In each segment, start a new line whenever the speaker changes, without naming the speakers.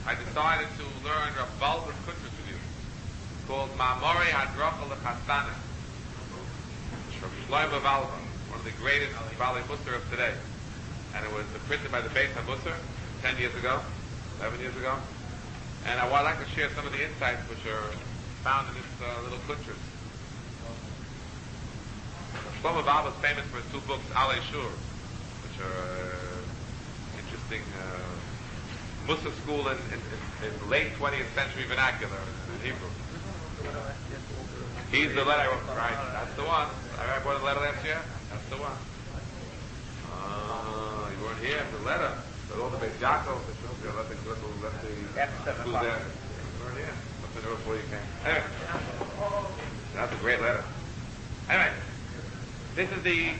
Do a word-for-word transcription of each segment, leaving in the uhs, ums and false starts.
I decided to learn a Baldur Kutras with you, called Ma'amorei Hadracha L'Chasana, from Shlomo Valva, one of the greatest Bali Musar of today. And it was printed by the Beis HaMusar ten years ago, eleven years ago. And I would like to share some of the insights which are found in this uh, little Kutras. Shlomo Valva is famous for his two books, Alei Shur, which are uh, interesting uh, Musar school in, in, in, in late twentieth century vernacular in Hebrew. He's the letter I wrote, right? That's the one. I brought the letter last year. That's the one. Ah, uh, you weren't here. The letter. But all the Beis Yaakov, the Shulchan, let the let the let the school there. You weren't here. Something there before you came. Anyway, that's a great letter. Anyway, this is the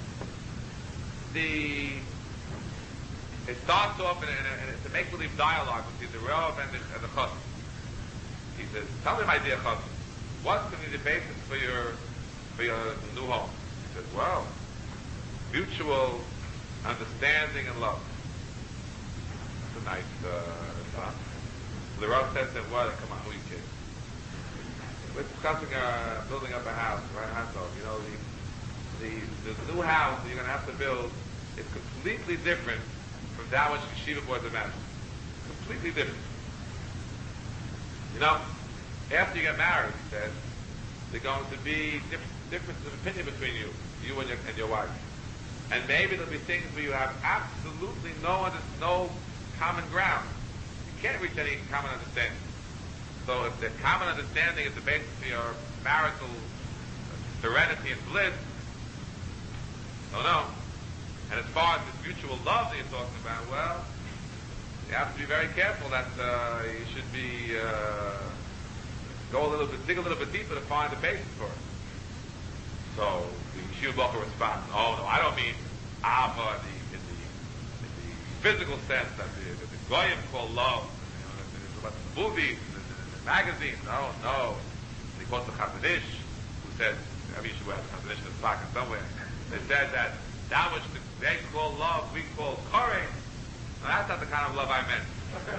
the. It starts off in a, in a, in a, it's a make-believe dialogue between the Rav and the, and the Chassid. He says, "Tell me, my dear Chassid, what's going to be the basis for your for your new home?" He says, "Well, mutual understanding and love." That's a nice uh, thought. The Rav says to him, "What? Come on, who are you kidding? We're discussing uh, building up a house, right? Household. You know, the, the the new house that you're going to have to build is completely different from that which Yeshiva boys imagine. Completely different. You know, after you get married," he said, "there's going to be diff- differences of opinion between you, you and your, and your wife. And maybe there'll be things where you have absolutely no under, no common ground. You can't reach any common understanding. So if the common understanding is the basis for your marital serenity and bliss, oh no. And as far as this mutual love that you're talking about, well, you have to be very careful that uh, you should be uh, go a little bit, dig a little bit deeper to find the basis for it." So the Yeshiva Bacher responds, "Oh no, I don't mean Ava in the, in the, in the physical sense that the, that the Goyim call love, you know, that it's about the movies, the, the, the magazines. No, no." And he quotes the Chazon Ish, who said, every Yeshiva has a Chazon Ish in his pocket somewhere. They said that that which they call love, we call koreh. Now, that's not the kind of love I meant.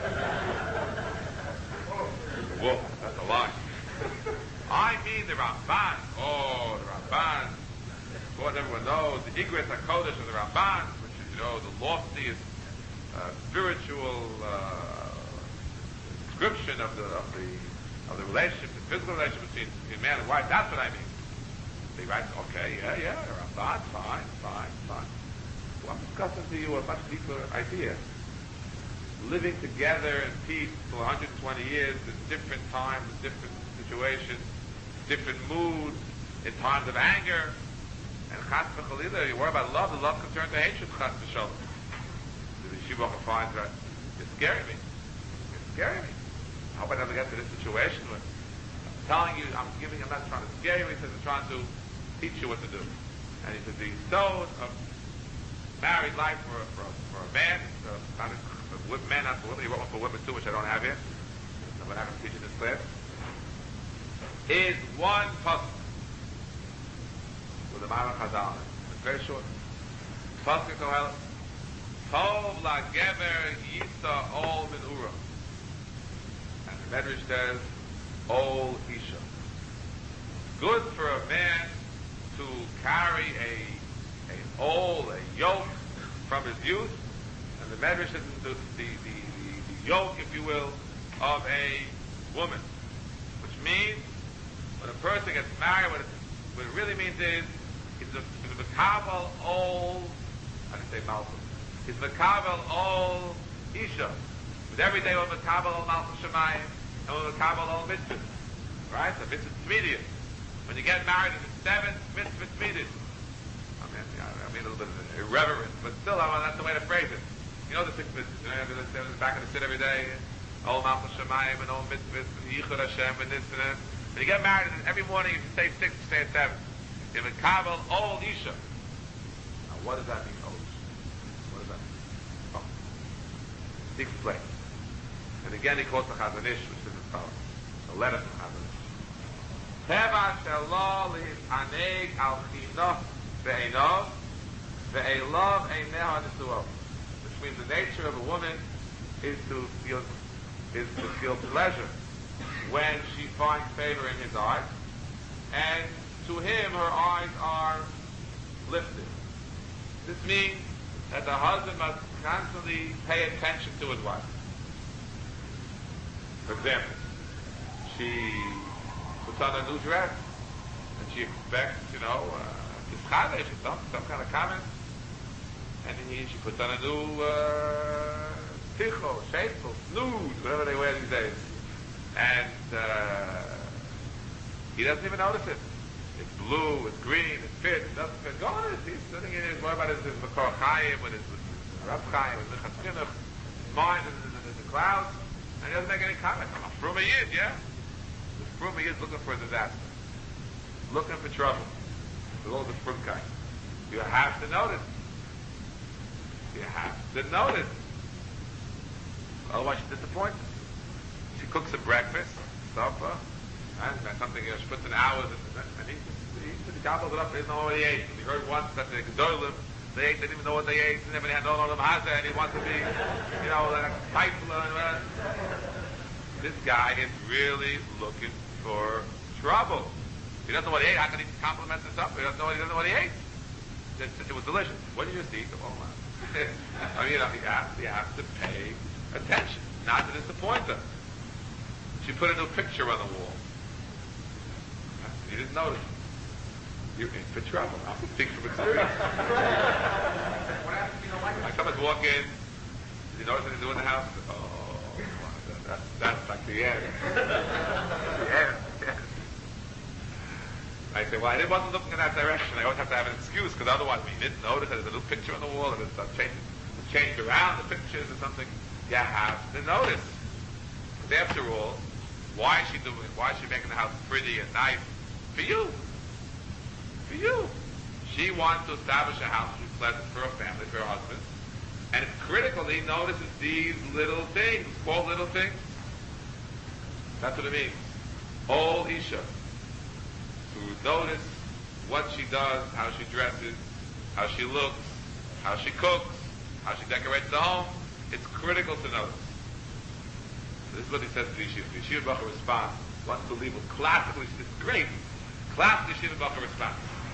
Whoa, that's a lie. I mean the Ramban. Oh, the Ramban. Of course, everyone knows the Igros HaKodesh of the Ramban, which is, you know, the loftiest uh, spiritual uh, description of the of the of the relationship, the physical relationship between, between man and wife. That's what I mean. They write, okay, yeah, yeah, Ramban, fine, fine, fine. Well, I'm discussing to you a much deeper idea. Living together in peace for one hundred twenty years in different times, different situations, different moods, in times of anger. And chas v'chalila, you worry about love, the love can turn to hatred, chas v'shalom. The Yeshiva finds that it's scaring me. It's scaring me. I hope I never get to this situation where I'm telling you, I'm giving, I'm not trying to scare you, he says, I'm trying to teach you what to do. And he says, the stone of married life for, for, for a man, uh, not a, for men, not for women, he wrote one for women too, which I don't have here. So we're not going to teach in this class. Is one pasuk with a Ma'amar Chazal. It's very short. Pasuk Kohelet. Tov la gever yisa ol min ura. And the Medrash says, ol isha. Good for a man to carry a an ol, a yoke from his youth. And the Medrash is the, the, the, the, the yoke, if you will, of a woman. Which means, when a person gets married, what it, what it really means is, he's a mekabel ol, how do you say malchus? He's mekabel ol isha. But every day we're mekabel ol malchus shemayim, and we're mekabel ol mitzvah. Right? So mitzvah tzmidius. When you get married, it's seven mitzvah tzmidius. I mean, I mean a little bit of irreverence, but still, I mean, that's the way to phrase it. You know the six mitzvahs, you know, they're in the back of the sit every day, ol malchus shemayim, and ol mitzvahs, and yichud Hashem, and this and that. When you get married, every morning if you say six, you say seven. You have a kabel ol isha. Now, what does that mean, ol isha? What does that mean? Oh. He explains. And again, he quotes the Chazon Ish, which is as follows. The letter from Chazon Ish. Teva shelo lihaneg al chinoch ve'enov ve'elav eineha nesuot. Which means the nature of a woman is to feel is to feel pleasure when she finds favor in his eyes, and to him her eyes are lifted. This means that the husband must constantly pay attention to his wife. For example, she puts on a new dress, and she expects, you know, uh, some, some kind of comment, and then he, she puts on a new uh, ticho, shapeful, nude, whatever they wear these days, and uh, he doesn't even notice it. It's blue, it's green, it fits, it doesn't fit. Go on, he's sitting in his, what about his, his Makor Chaim, with his, with his Rav Chaim, with his Chatzkinuch, his mind in the, the, the clouds, and he doesn't make any comment. I'm a Fruma Yid, yeah? The Fruma Yid's looking for a disaster. Looking for trouble. With all the Frum guy. You have to notice. You have to notice. Otherwise she's disappointed. She cooks a breakfast, supper, and something, you know, she puts in hours, and, and he just, he just gobbles it up, he doesn't know what he ate. And he heard once that the Gedolim, they ate, they didn't even know what they ate, and they had no Olam Hazeh, and he wants to be, you know, like a Feitler, and uh, this guy is really looking for trouble. He doesn't know what he ate. How can he compliment this up? He doesn't know, he doesn't know what he ate. It, it was delicious. What did you just eat? Oh, my. I mean, you know, you have, you have to pay attention, not to disappoint them. She put a new picture on the wall. You didn't notice. You're in for trouble. I'm speaking from experience. What happens if you don't like it? Like someone's walk in, you notice what they do in the house? Oh, that's, that's like the end. The end. I say, well, I didn't wasn't looking in that direction. I always have to have an excuse, because otherwise, when you didn't notice that there's a new picture on the wall, and it's uh, changed, it's changed around the pictures or something, you have to notice. Because after all, why is she doing it? Why is she making the house pretty and nice? For you. For you. She wants to establish a house which is pleasant for her family, for her husband. And it's critical that he notices these little things, quote little things. That's what it means. All Isha. To notice what she does, how she dresses, how she looks, how she cooks, how she decorates the home. It's critical to notice. This is what he says to Yeshiva. The Yeshiva Bacha responds. Unbelievable. Classically, it's great. Classic Yeshiva Bacha response.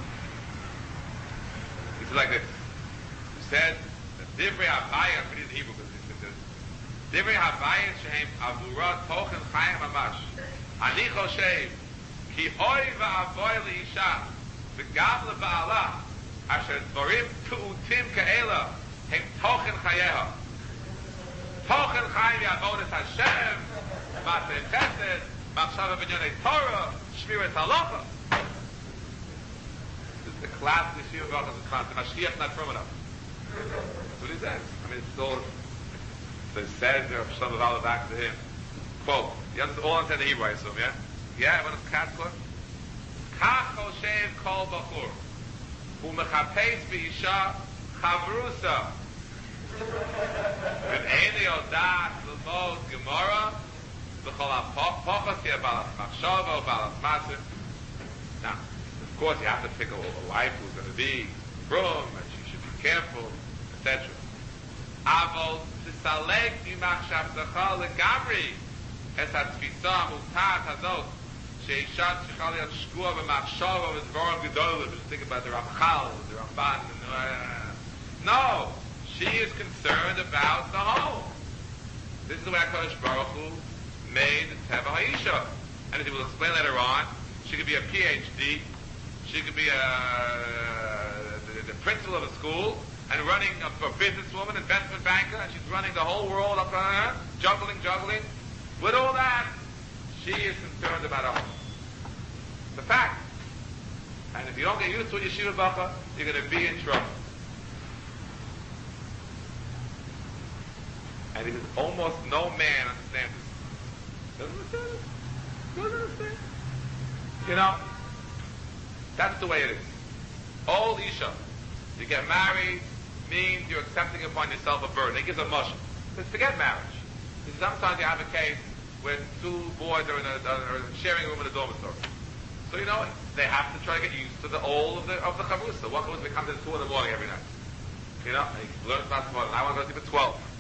He said like this. He said, Divrei Havaya, I'm reading Hebrew because he said this. Divrei Havaya shehem avura tochen chayim mamash. Ani choshev, ki oi va'avoy li'isha, v'gam le'ba'ala, asher dvorim tu'utim ka'ela, hem tochen chayeha. Tochen chayim ya'avodas Hashem, ma'aseh chesed, ma'achshava b'nyonei Torah, shmiras halacha. The class of the Yeshiva Bacha is class. The Mashkiach not from enough. That's what he says. I mean, it's all. So it says there, some of all back to him. Quote. You understand? All understand the Hebrew, I assume, yeah? Yeah, what is Katzler? Kach Hoshev Kol Bachur. Hu mechapes b'isha chavrusa. V'n'eni odas l'mod Gemara. V'chol ha'pochos yeh balas machshava, balas matzah. Now, of course, you have to pick a, a wife who's going to be frum, and she should be careful, et cetera. Avol tisalek mimachshavtecha legamri es hatfisa mutat hazot sheishat shechal yat shkua b'machshava v'dvarim gedolim. Just think about the Ramchal, the Ramban. No, she is concerned about the home. This is the way HaKadosh Baruch Hu made the Teva Ha'isha. And as he will explain later on, she could be a P H D. She could be a, the, the principal of a school and running a, a businesswoman, investment banker, and she's running the whole world up on her, juggling, juggling. With all that, she is concerned about her home. It's a fact. And if you don't get used to Yeshiva Bacha, you're going to be in trouble. And it is almost no man understands this. Doesn't understand it? Doesn't understand. You know? That's the way it is. All Isha, you get married means you're accepting upon yourself a burden. It gives a mushroom. Just forget marriage. Because sometimes you have a case where two boys are in a, are sharing a room in a dormitory. So you know they have to try to get used to the all of the of the chavrusa. One goes to come to two in the morning every night. You know, and he learns about tomorrow. And I want to go to sleep at twelve.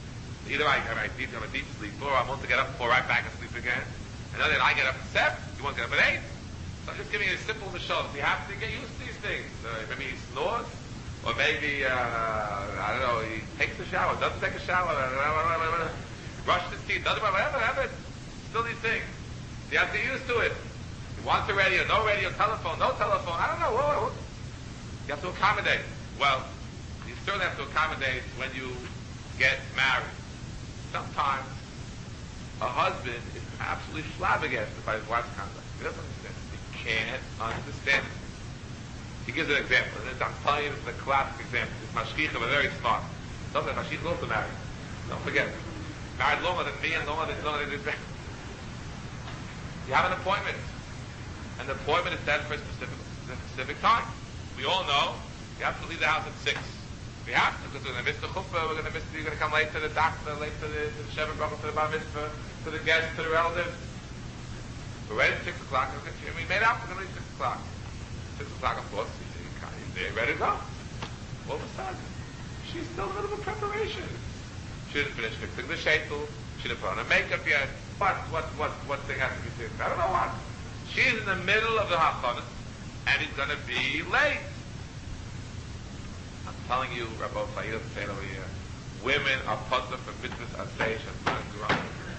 Either I, I'm, a deep, I'm a deep sleeper, or I'm willing to get up before right back and sleep again. And then I get up at seven, you want to get up at eight. So I'm just giving you a simple mashal. You have to get used to these things. Uh, maybe he snores, or maybe, uh, I don't know, he takes a shower, doesn't take a shower, brushes his teeth, doesn't, whatever, whatever. Still these things. You have to get used to it. He wants a radio, no radio, telephone, no telephone, I don't know. Whoa, whoa. You have to accommodate. Well, you certainly have to accommodate when you get married. Sometimes a husband is absolutely flabbergasted by his wife's conduct. He doesn't understand it. He can't understand it. He gives an example. And I'm telling you, this is a classic example. This mashgicha was very smart. Some of the mashgicha also married. Don't forget. Married longer than me and longer than longer than this. You have an appointment. And the appointment is set for a specific, a specific time. We all know you have to leave the house at six. We have to, because we're going to miss the chuppah, we're going to miss the, you're going to come late to the doctor, late to the, to the Sheva Baruch, to the Bar Mitzvah, to the guests, to the relatives. We're ready at six o'clock, and we made out, we're going to leave six o'clock. Six o'clock, of course, he's there, ready to go. All of a sudden, she's still in the middle of preparation. She didn't finish fixing the sheitel, she didn't put on her makeup yet. What, what, what, what thing has to be fixed? I don't know what. She's in the middle of the hachana, and he's going to be late. I'm telling you, Rabbi Fayil said over here, women are puzzled for mitzvahs asay shatman grum.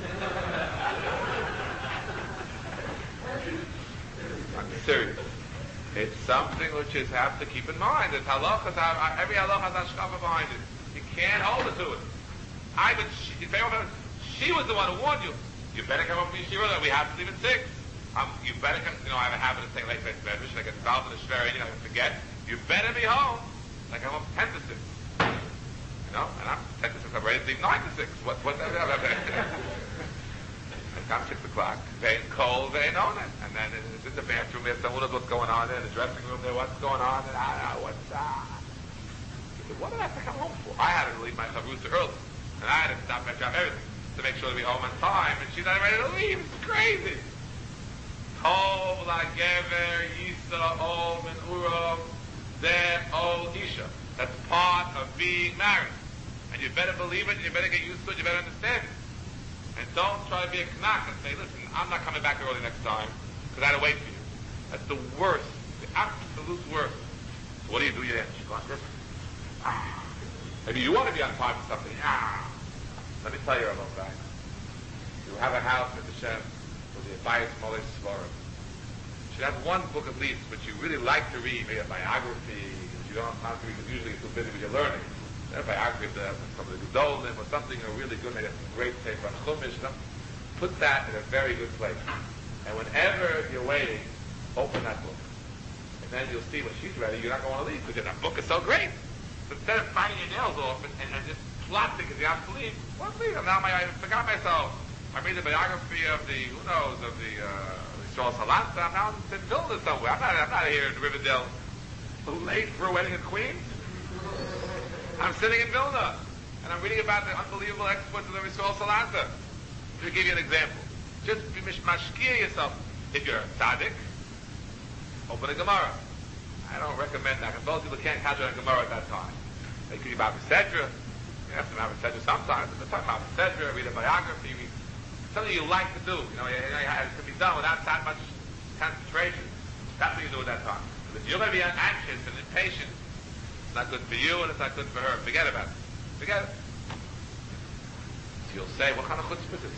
I'm serious. It's something which you have to keep in mind. It's halachas, every halacha has hashkafa behind it. You can't hold it to it. I would, she, she was the one who warned you. You better come up from Yeshiva, we have to leave at six. Um, you better come, you know, I have a habit of saying late night bed, should I get involved in the shver, and I forget. You better be home. Like I'm up ten to six. You know? And I'm ten to six, I'm ready to leave nine to six. What, what, what, what, It's six o'clock. Very cold, very known it. And then it's in the bathroom there, someone knows what's going on there, in the dressing room there, what's going on, and I don't know, what's, ah. Said, what did I have to come home for? I had to leave my chavrusa early. And I had to stop my job, everything, to make sure to be home on time, and she's not ready to leave. It's crazy. Tov la gever yisa ol min urav de ol isha. That's part of being married. And you better believe it, and you better get used to it, you better understand it. And don't try to be a knack and say, listen, I'm not coming back early next time, because I had to wait for you. That's the worst, the absolute worst. So what do you do? You answer. Go on, listen. Ah. Maybe you want to be on time for something. Ah. Let me tell you about that. You have a house at the Shem, with the Bias Molech Svarim. You should have one book at least, which you really like to read, maybe a biography, which you don't have to read, because usually you're too busy with your learning. A biography of some of the Gedolim, or something really good, maybe some great tape on Chumash, something. Put that in a very good place. And whenever you're waiting, open that book. And then you'll see when she's ready, you're not going to want to leave, because that book is so great. So instead of biting your nails off and, and, and just plotting because you have to leave, well, leave. Now my, I forgot myself. I read the biography of the, who knows, of the, uh, Yisrael Salanter. I'm now in Vilna somewhere. I'm not, I'm not here in Riverdale. Late for a wedding of Queens. I'm sitting in Vilna, and I'm reading about the unbelievable exploits of the Yisrael Salanter. To give you an example, just be mashkiya yourself. If you're a tzaddik, open a Gemara. I don't recommend that, because most people can't catch on a Gemara at that time. They could be about Sedra. You have to have a Sedra sometimes. But talking about Sedra, read a biography, read something you like to do. You know, it can be done without that much concentration. That's what you do at that time. But if you're going to be anxious and impatient, it's not good for you and it's not good for her. Forget about it. Forget it. So you'll say, what kind of chutzpah is this?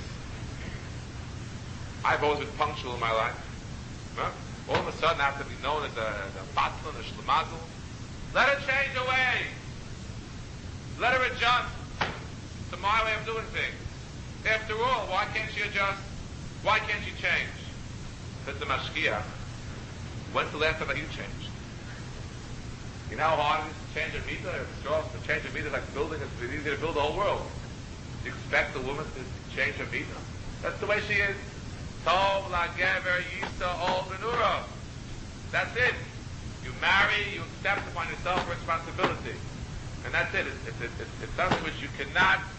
I've always been punctual in my life. Huh? All of a sudden I have to be known as a, as a batzlan, a shlemazel. Let her change her way. Let her adjust to my way of doing things. After all, why can't she adjust? Why can't she change? Said the mashkiach, when's the last time that you changed? You know how hard it is to change a meter? It's strong to change a meter, like building, it's easy to build the whole world. You expect a woman to change her meter? That's the way she is. Tov la gever yisa ol benura. That's it. You marry, you accept upon yourself responsibility. And that's it. It's, it's, it's, it's something which you cannot